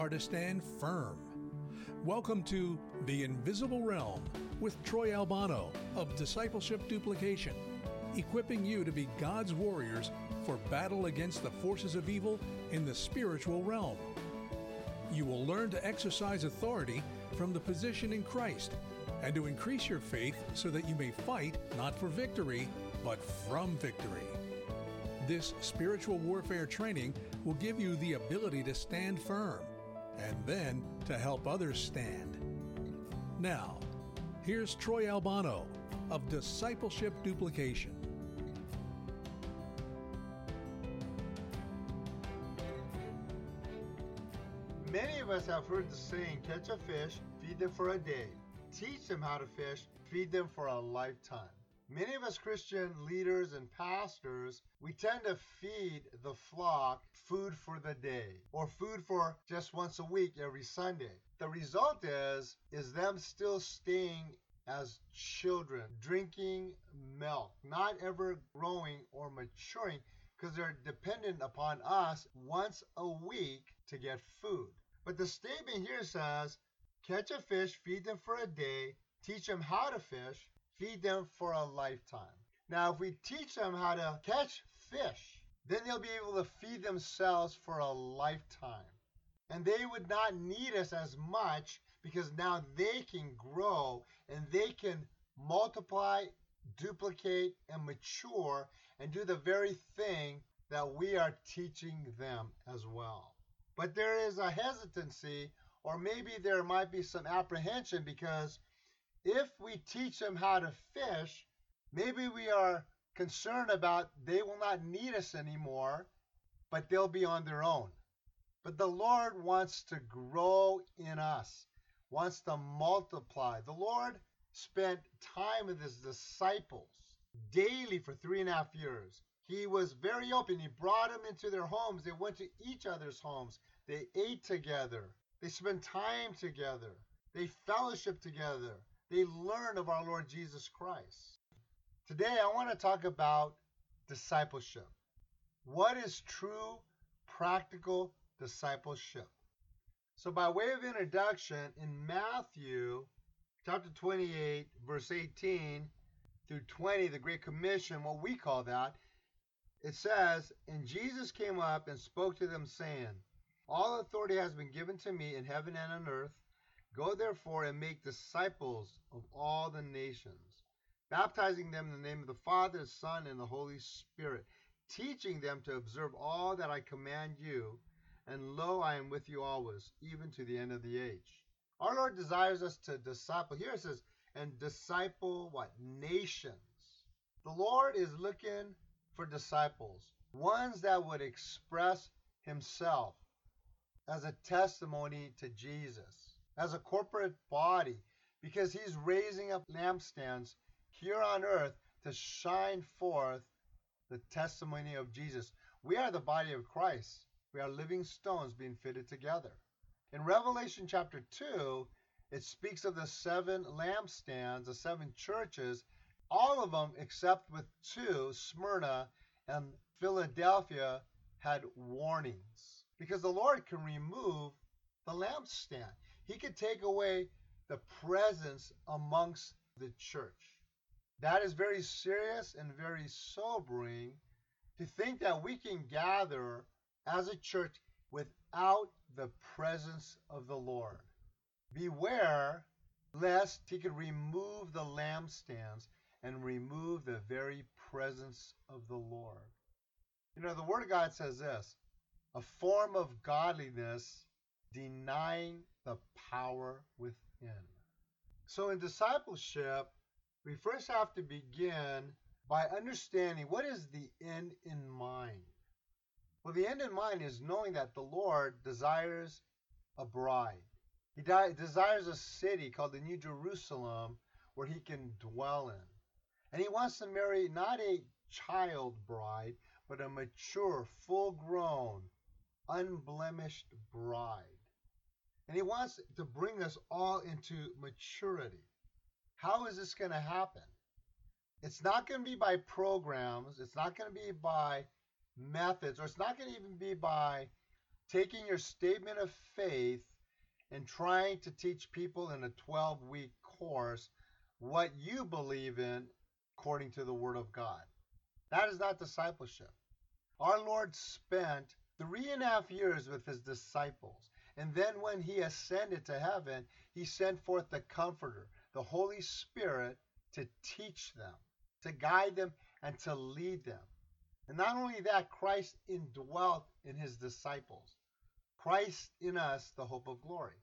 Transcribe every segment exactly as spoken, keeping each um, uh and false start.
are to stand firm. Welcome to The Invisible Realm with Troy Albano of Discipleship Duplication, equipping you to be God's warriors for battle against the forces of evil in the spiritual realm. You will learn to exercise authority from the position in Christ and to increase your faith so that you may fight not for victory, but from victory. This spiritual warfare training will give you the ability to stand firm and then to help others stand. Now, here's Troy Albano of Discipleship Duplication. Many of us have heard the saying, catch a fish, feed them for a day. Teach them how to fish, feed them for a lifetime. Many of us Christian leaders and pastors, we tend to feed the flock food for the day or food for just once a week every Sunday. The result is, is them still staying as children, drinking milk, not ever growing or maturing because they're dependent upon us once a week to get food. But the statement here says, catch a fish, feed them for a day, teach them how to fish, feed them for a lifetime. Now, if we teach them how to catch fish, then they'll be able to feed themselves for a lifetime. And they would not need us as much because now they can grow and they can multiply, duplicate, and mature and do the very thing that we are teaching them as well. But there is a hesitancy, or maybe there might be some apprehension, because if we teach them how to fish, maybe we are concerned about they will not need us anymore, but they'll be on their own. But the Lord wants to grow in us, wants to multiply. The Lord spent time with his disciples daily for three and a half years. He was very open. He brought them into their homes. They went to each other's homes. They ate together. They spent time together. They fellowshiped together. They learned of our Lord Jesus Christ. Today, I want to talk about discipleship. What is true, practical discipleship? So by way of introduction, in Matthew chapter twenty-eight, verse eighteen through twenty, the Great Commission, what we call that, it says, and Jesus came up and spoke to them, saying, all authority has been given to me in heaven and on earth. Go therefore and make disciples of all the nations, baptizing them in the name of the Father, the Son, and the Holy Spirit, teaching them to observe all that I command you. And lo, I am with you always, even to the end of the age. Our Lord desires us to disciple. Here it says, and disciple what? Nations. The Lord is looking for disciples, ones that would express himself as a testimony to Jesus, as a corporate body, because he's raising up lampstands here on earth to shine forth the testimony of Jesus. We are the body of Christ. We are living stones being fitted together. In Revelation chapter two, it speaks of the seven lampstands, the seven churches, all of them except with two, Smyrna and Philadelphia, had warnings. Because the Lord can remove the lampstand. He could take away the presence amongst the church. That is very serious and very sobering, to think that we can gather as a church without the presence of the Lord. Beware lest he could remove the lampstands and remove the very presence of the Lord. You know, the Word of God says this, a form of godliness denying the power within. So in discipleship, we first have to begin by understanding what is the end in mind. Well, the end in mind is knowing that the Lord desires a bride. He di- desires a city called the New Jerusalem where he can dwell in. And he wants to marry not a child bride, but a mature, full-grown, unblemished bride. And he wants to bring us all into maturity. How is this going to happen? It's not going to be by programs. It's not going to be by methods, or it's not going to even be by taking your statement of faith and trying to teach people in a twelve-week course what you believe in according to the Word of God. That is not discipleship. Our Lord spent three and a half years with his disciples. And then when he ascended to heaven, he sent forth the Comforter, the Holy Spirit, to teach them, to guide them, and to lead them. And not only that, Christ indwelt in his disciples. Christ in us, the hope of glory.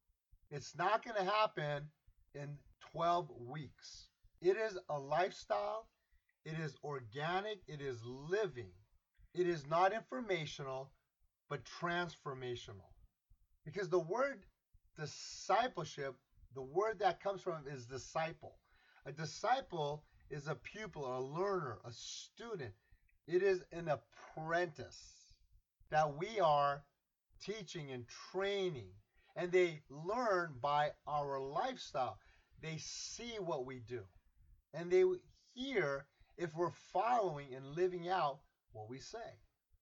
It's not going to happen in twelve weeks. It is a lifestyle. It is organic. It is living. It is not informational, but transformational. Because the word discipleship, the word that comes from it is disciple. A disciple is a pupil, a learner, a student. It is an apprentice that we are teaching and training. And they learn by our lifestyle. They see what we do. And they hear if we're following and living out what we say.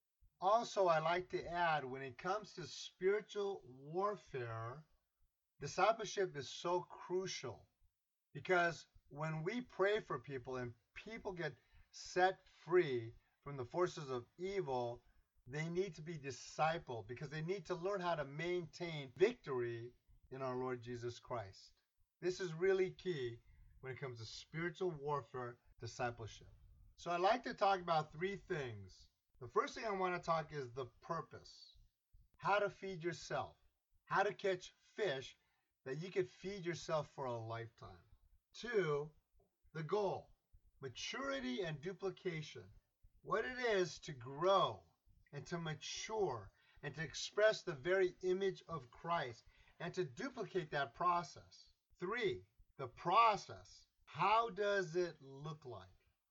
Also, I like to add, when it comes to spiritual warfare, discipleship is so crucial, because when we pray for people and people get set free from the forces of evil, they need to be discipled because they need to learn how to maintain victory in our Lord Jesus Christ. This is really key when it comes to spiritual warfare discipleship. So I'd like to talk about three things. The first thing I want to talk is the purpose. How to feed yourself. How to catch fish that you could feed yourself for a lifetime. Two, the goal. Maturity and duplication. What it is to grow and to mature and to express the very image of Christ and to duplicate that process. Three, the process. How does it look like?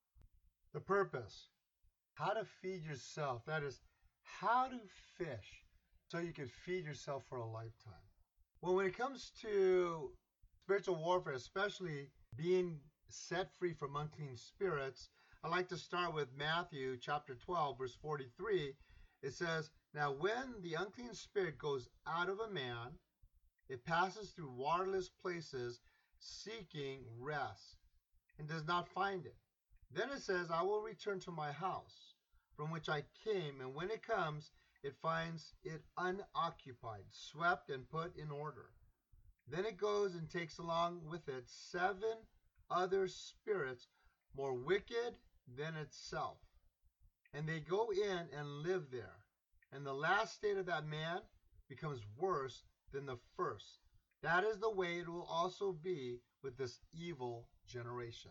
The purpose. How to feed yourself. That is, how to fish so you can feed yourself for a lifetime. Well, when it comes to spiritual warfare, especially being set free from unclean spirits, I like to start with Matthew chapter twelve, verse forty-three. It says, "Now when the unclean spirit goes out of a man, it passes through waterless places seeking rest and does not find it. Then it says, I will return to my house from which I came, and when it comes, it finds it unoccupied, swept and put in order. Then it goes and takes along with it seven other spirits more wicked than itself. And they go in and live there. And the last state of that man becomes worse than the first. That is the way it will also be with this evil generation."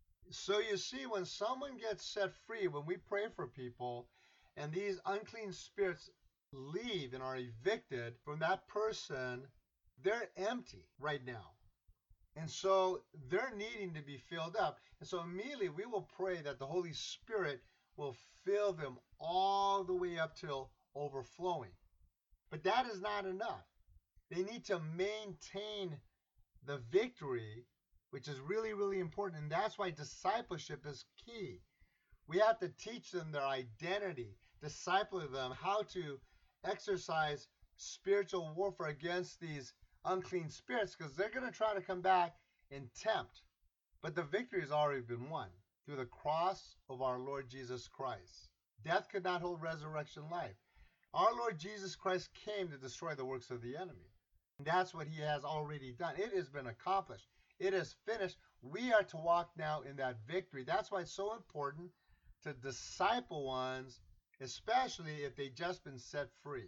So you see, when someone gets set free, when we pray for people, and these unclean spirits leave and are evicted from that person, they're empty right now. And so they're needing to be filled up. And so immediately we will pray that the Holy Spirit will fill them all the way up till overflowing. But that is not enough. They need to maintain the victory, which is really, really important. And that's why discipleship is key. We have to teach them their identity, disciple them how to exercise spiritual warfare against these unclean spirits, because they're going to try to come back and tempt. But the victory has already been won through the cross of our Lord Jesus Christ. Death could not hold resurrection life. Our Lord Jesus Christ came to destroy the works of the enemy. And that's what he has already done. It has been accomplished. It is finished. We are to walk now in that victory. That's why it's so important to disciple ones, especially if they've just been set free.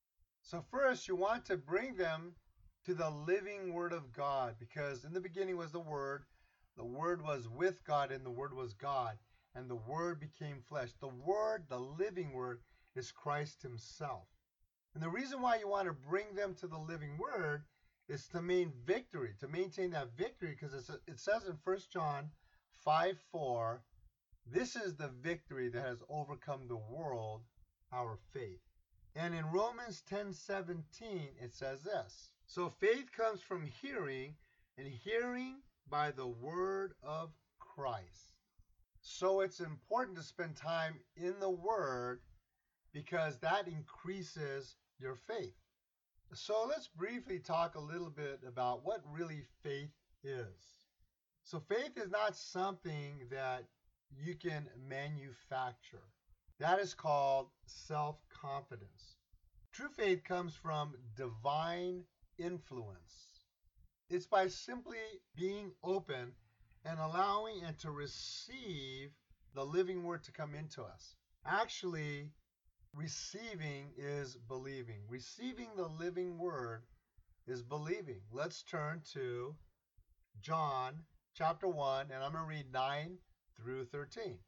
So first, you want to bring them to the living Word of God, because in the beginning was the Word. The Word was with God, and the Word was God. And the Word became flesh. The Word, the living Word, is Christ himself. And the reason why you want to bring them to the living Word is to maintain victory, to maintain that victory, because it says in First John five four, this is the victory that has overcome the world, our faith. And in Romans ten seventeen, it says this, so faith comes from hearing, and hearing by the word of Christ. So it's important to spend time in the Word, because that increases your faith. So let's briefly talk a little bit about what really faith is. So faith is not something that you can manufacture. That is called self-confidence. True faith comes from divine influence. It's by simply being open and allowing and to receive the living word to come into us. Actually, receiving is believing. Receiving the living word is believing. Let's turn to John chapter one, and I'm going to read nine through thirteen.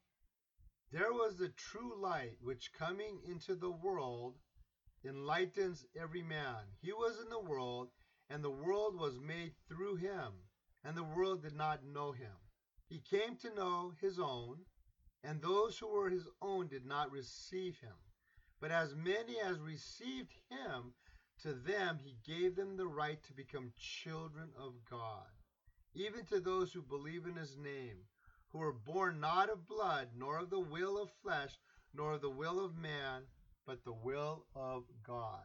There was the true light, which coming into the world enlightens every man. He was in the world, and the world was made through him, and the world did not know him. He came to know his own, and those who were his own did not receive him. But as many as received him, to them he gave them the right to become children of God, even to those who believe in his name, who were born not of blood, nor of the will of flesh, nor of the will of man, but the will of God.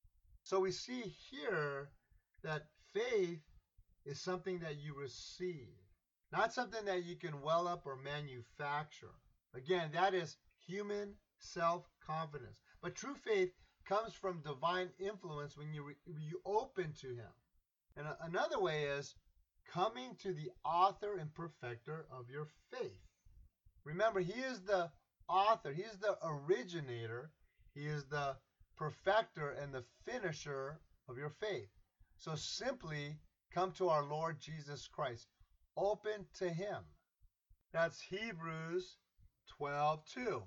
So we see here that faith is something that you receive, not something that you can well up or manufacture. Again, that is human self-confidence. But true faith comes from divine influence when you re- you open to him. And a- another way is coming to the author and perfecter of your faith. Remember, he is the author, he is the originator, he is the perfecter and the finisher of your faith. So simply come to our Lord Jesus Christ. Open to him. That's Hebrews twelve two.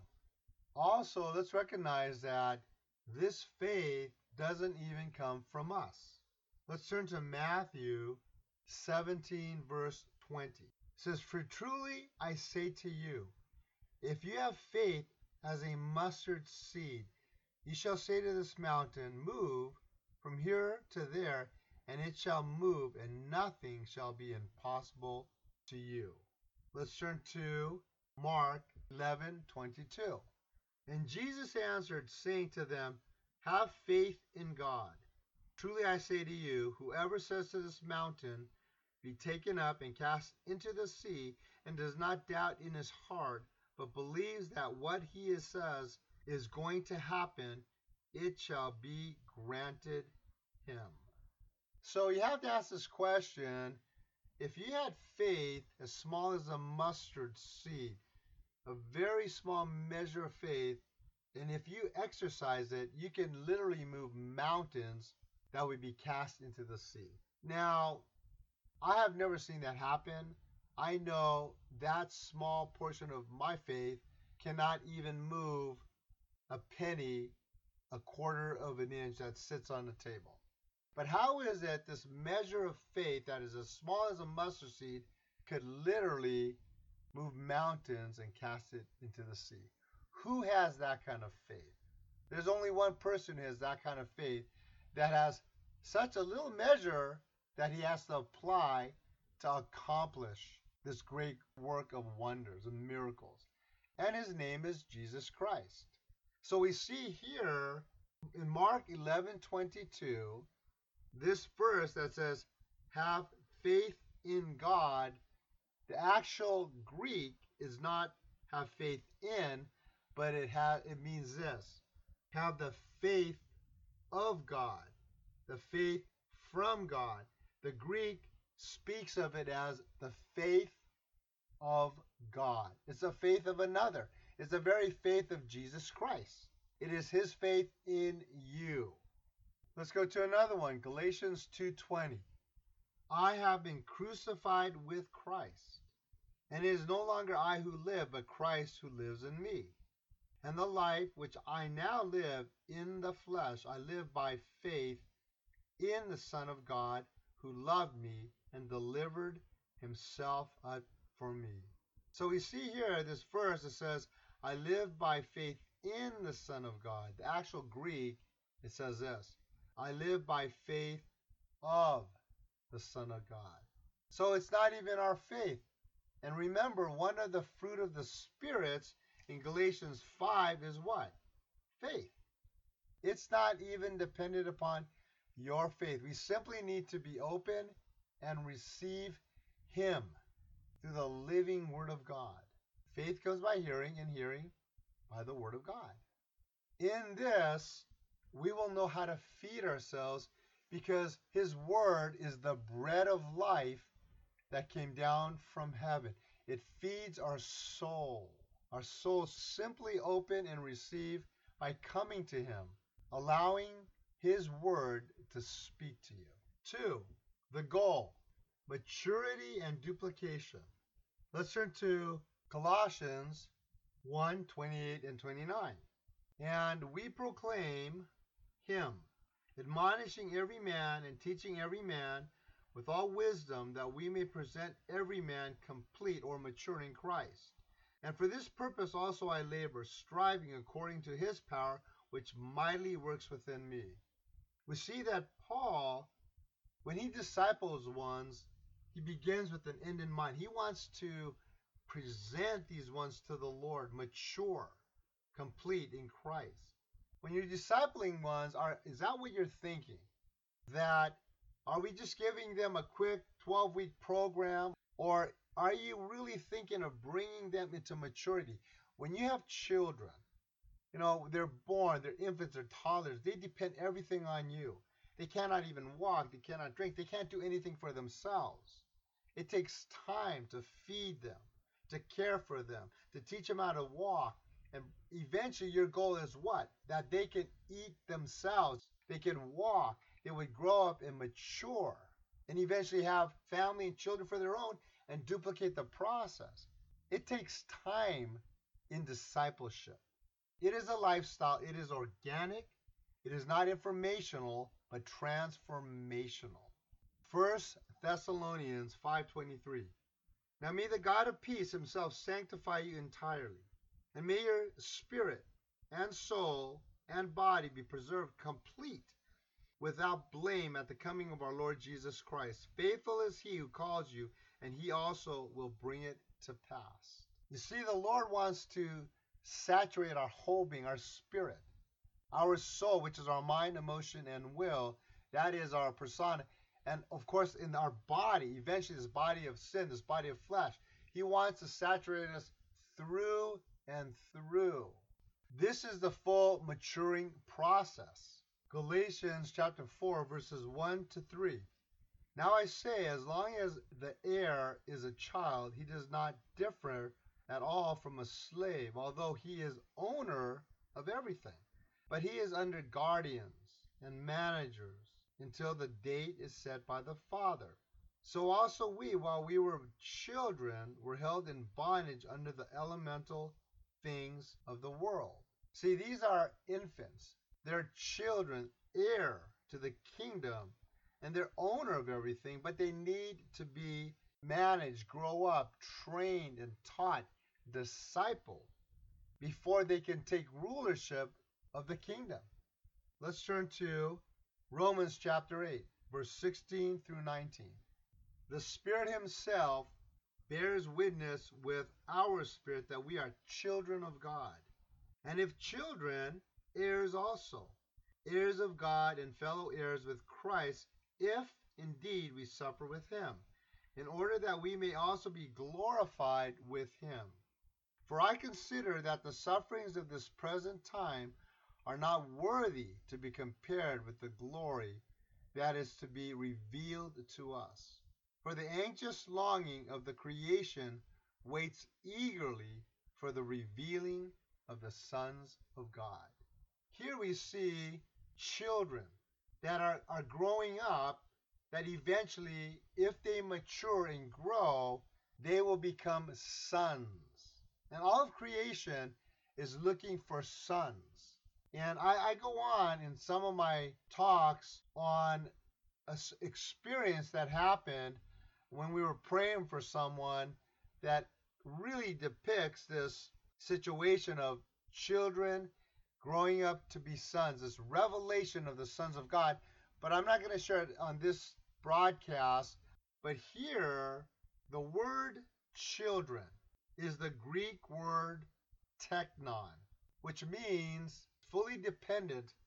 Also, let's recognize that this faith doesn't even come from us. Let's turn to Matthew seventeen, verse twenty. It says, "For truly I say to you, if you have faith as a mustard seed, you shall say to this mountain, move from here to there, and it shall move, and nothing shall be impossible to you." Let's turn to Mark eleven twenty-two. "And Jesus answered, saying to them, have faith in God. Truly I say to you, whoever says to this mountain, be taken up and cast into the sea, and does not doubt in his heart, but believes that what he says is going to happen, it shall be granted him." So you have to ask this question: if you had faith as small as a mustard seed, a very small measure of faith, and if you exercise it, you can literally move mountains that would be cast into the sea. Now, I have never seen that happen. I know that small portion of my faith cannot even move a penny, a quarter of an inch that sits on the table. But how is it this measure of faith that is as small as a mustard seed could literally move mountains and cast it into the sea? Who has that kind of faith? There's only one person who has that kind of faith, that has such a little measure that he has to apply to accomplish this great work of wonders and miracles. And his name is Jesus Christ. So we see here in Mark eleven twenty-two, this verse that says, have faith in God. The actual Greek is not have faith in, but it ha- it means this: have the faith of God, the faith from God. The Greek speaks of it as the faith of God. It's the faith of another. It's the very faith of Jesus Christ. It is his faith in you. Let's go to another one, Galatians two twenty. I have been crucified with Christ, and it is no longer I who live, but Christ who lives in me. And the life which I now live in the flesh, I live by faith in the Son of God, who loved me and delivered himself up for me. So we see here this verse that says, I live by faith in the Son of God. The actual Greek, it says this: I live by faith of the Son of God. So it's not even our faith. And remember, one of the fruit of the spirits in Galatians five is what? Faith. It's not even dependent upon your faith. We simply need to be open and receive Him through the living Word of God. Faith comes by hearing, and hearing by the Word of God. In this, we will know how to feed ourselves because His Word is the bread of life that came down from heaven. It feeds our soul. Our soul simply open and receive by coming to Him, allowing His Word to speak to you. Two, the goal, maturity and duplication. Let's turn to Colossians one, twenty-eight and twenty-nine. And we proclaim Him, admonishing every man and teaching every man with all wisdom, that we may present every man complete or mature in Christ. And for this purpose also I labor, striving according to His power, which mightily works within me. We see that Paul, when he disciples ones, he begins with an end in mind. He wants to present these ones to the Lord, mature, complete in Christ. When you're discipling ones, are is that what you're thinking? That are we just giving them a quick twelve-week program, or are you really thinking of bringing them into maturity? When you have children, you know, they're born, they're infants, they're toddlers, they depend everything on you. They cannot even walk, they cannot drink, they can't do anything for themselves. It takes time to feed them, to care for them, to teach them how to walk. And eventually your goal is what? That they can eat themselves, they can walk, they would grow up and mature, and eventually have family and children for their own and duplicate the process. It takes time in discipleship. It is a lifestyle. It is organic. It is not informational, but transformational. First Thessalonians five twenty-three. Now may the God of peace Himself sanctify you entirely, and may your spirit and soul and body be preserved complete, without blame at the coming of our Lord Jesus Christ. Faithful is He who calls you, and He also will bring it to pass. You see, the Lord wants to saturate our whole being, our spirit, our soul, which is our mind, emotion, and will. That is our persona. And of course, in our body, eventually this body of sin, this body of flesh, He wants to saturate us through and through. This is the full maturing process. Galatians chapter four, verses one to three. Now I say, as long as the heir is a child, he does not differ at all from a slave, although he is owner of everything. But he is under guardians and managers until the date is set by the Father. So also we, while we were children, were held in bondage under the elemental things of the world. See, these are infants. They're children, heir to the kingdom, and they're owner of everything, but they need to be managed, grow up, trained, and taught, discipled, before they can take rulership of the kingdom. Let's turn to Romans chapter eight, verse sixteen through nineteen. The Spirit Himself bears witness with our spirit that we are children of God. And if children, heirs also, heirs of God and fellow heirs with Christ, if indeed we suffer with Him, in order that we may also be glorified with Him. For I consider that the sufferings of this present time are not worthy to be compared with the glory that is to be revealed to us. For the anxious longing of the creation waits eagerly for the revealing of the sons of God. Here we see children that are, are growing up, that eventually, if they mature and grow, they will become sons. And all of creation is looking for sons. And I, I go on in some of my talks on an experience that happened when we were praying for someone that really depicts this situation of children growing up to be sons, this revelation of the sons of God. But I'm not going to share it on this broadcast. But here, the word children is the Greek word teknon, which means fully dependent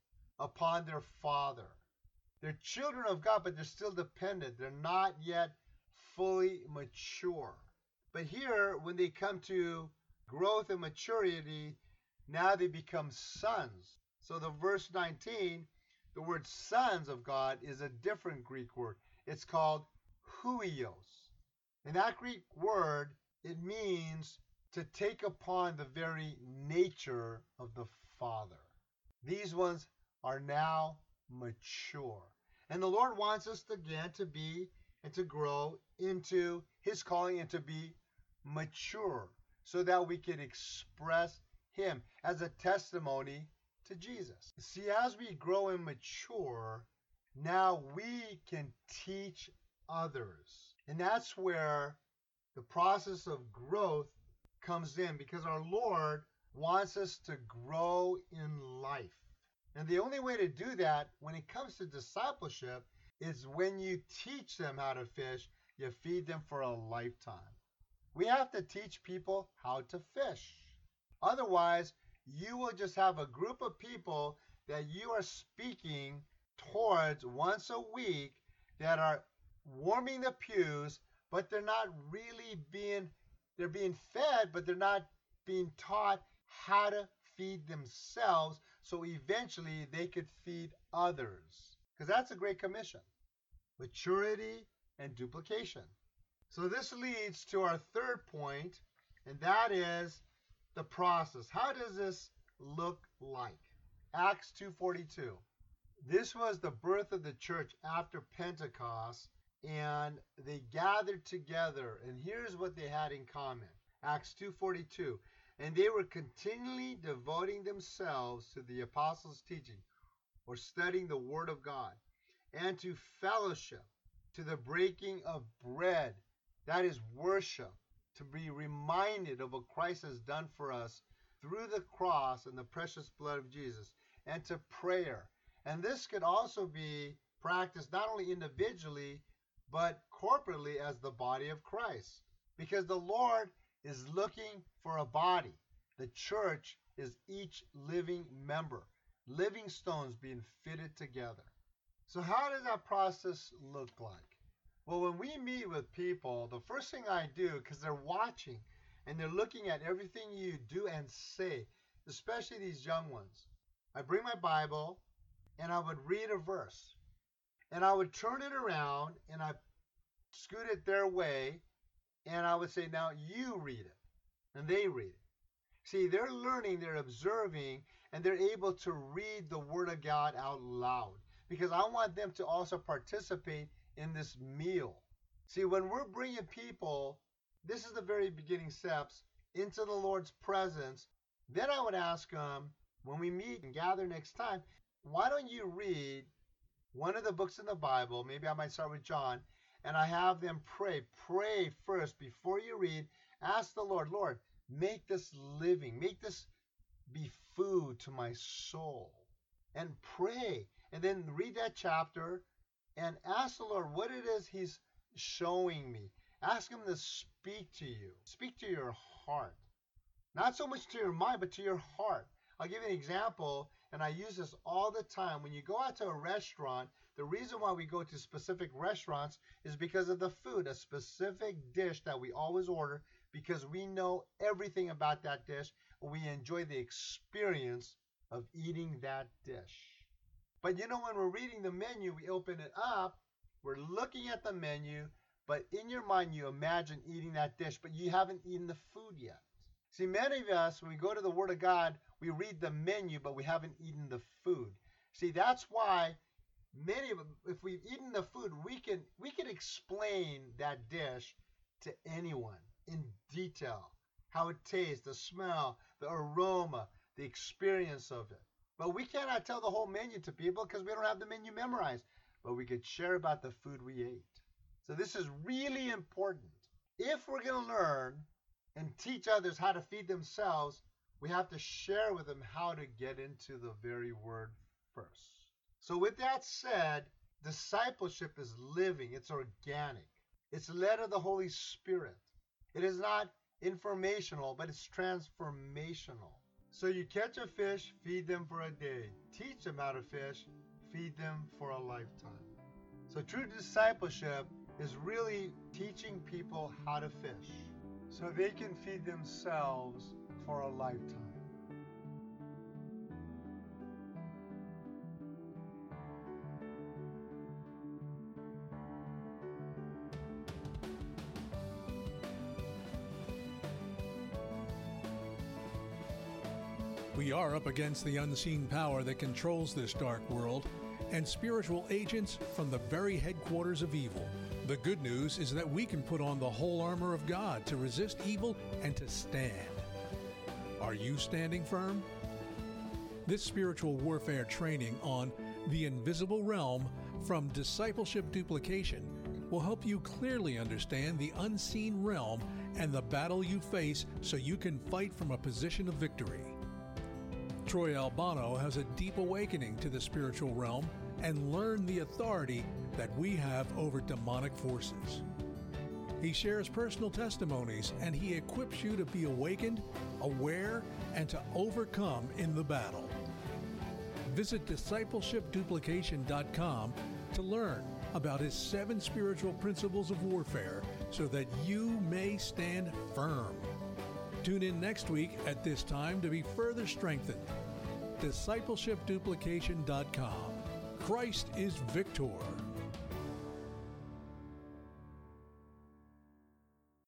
upon their father. They're children of God, but they're still dependent. They're not yet fully mature. But here, when they come to growth and maturity, now they become sons. So the verse nineteen, the word sons of God is a different Greek word. It's called huios. And that Greek word, it means to take upon the very nature of the Father. These ones are now mature. And the Lord wants us again to be and to grow into His calling and to be mature so that we can express Him as a testimony to Jesus. See, as we grow and mature, now we can teach others. And that's where the process of growth comes in, because our Lord wants us to grow in life. And the only way to do that when it comes to discipleship is when you teach them how to fish, you feed them for a lifetime. We have to teach people how to fish. Otherwise, you will just have a group of people that you are speaking towards once a week that are warming the pews, but they're not really being, they're being fed, but they're not being taught how to feed themselves so eventually they could feed others. Because that's a great commission. Maturity and duplication. So this leads to our third point, and that is the process. How does this look like? Acts two forty-two. This was the birth of the church after Pentecost, and they gathered together, and here's what they had in common. Acts two forty-two. And they were continually devoting themselves to the apostles' teaching, or studying the Word of God, and to fellowship, to the breaking of bread, that is worship, to be reminded of what Christ has done for us through the cross and the precious blood of Jesus, and to prayer. And this could also be practiced not only individually, but corporately as the body of Christ. Because the Lord is looking for a body. The church is each living member, living stones being fitted together. So how does that process look like? Well, when we meet with people, the first thing I do, because they're watching and they're looking at everything you do and say, especially these young ones, I bring my Bible and I would read a verse. And I would turn it around and I scoot it their way, and I would say, now you read it. And they read it. See, they're learning, they're observing, and they're able to read the Word of God out loud. Because I want them to also participate in this meal. See, when we're bringing people, this is the very beginning steps, into the Lord's presence, then I would ask them, when we meet and gather next time, why don't you read one of the books in the Bible? Maybe I might start with John, and I have them pray. Pray first before you read. Ask the Lord, Lord, make this living. Make this be food to my soul. And pray. And then read that chapter and ask the Lord what it is He's showing me. Ask Him to speak to you. Speak to your heart. Not so much to your mind, but to your heart. I'll give you an example, and I use this all the time. When you go out to a restaurant, the reason why we go to specific restaurants is because of the food, a specific dish that we always order, because we know everything about that dish, and we enjoy the experience of eating that dish. But you know, when we're reading the menu, we open it up, we're looking at the menu, but in your mind you imagine eating that dish, but you haven't eaten the food yet. See, many of us, when we go to the Word of God, we read the menu, but we haven't eaten the food. See, that's why many of them, if we've eaten the food, we can we can explain that dish to anyone in detail. How it tastes, the smell, the aroma, the experience of it. But we cannot tell the whole menu to people because we don't have the menu memorized. But we could share about the food we ate. So this is really important. If we're going to learn and teach others how to feed themselves, we have to share with them how to get into the very word first. So with that said, discipleship is living. It's organic. It's led of the Holy Spirit. It is not informational, but it's transformational. So you catch a fish, feed them for a day. Teach them how to fish, feed them for a lifetime. So true discipleship is really teaching people how to fish so they can feed themselves for a lifetime. We are up against the unseen power that controls this dark world and spiritual agents from the very headquarters of evil. The good news is that we can put on the whole armor of God to resist evil and to stand. Are you standing firm? This spiritual warfare training on the invisible realm from Discipleship Duplication will help you clearly understand the unseen realm and the battle you face so you can fight from a position of victory. Troy Albano has a deep awakening to the spiritual realm and learned the authority that we have over demonic forces. He shares personal testimonies and he equips you to be awakened, aware, and to overcome in the battle. Visit discipleship duplication dot com to learn about his seven spiritual principles of warfare so that you may stand firm. Tune in next week at this time to be further strengthened. discipleship duplication dot com. Christ is victor.